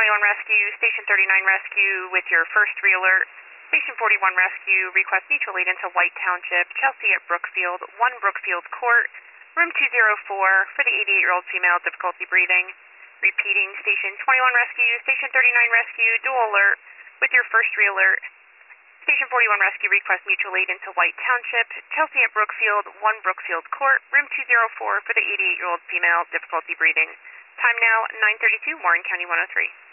21 Rescue, Station 39 Rescue with your first re-alert. Station 41 Rescue, request mutual aid into White Township, Chelsea at Brookfield, 1 Brookfield Court, room 204 for the 88-year-old female, difficulty breathing. Repeating, Station 21 Rescue, Station 39 Rescue, dual alert with your first re-alert. Station 41 Rescue, request mutual aid into White Township, Chelsea at Brookfield, 1 Brookfield Court, room 204 for the 88-year-old female, difficulty breathing. Time now, 9:32, Warren County 103.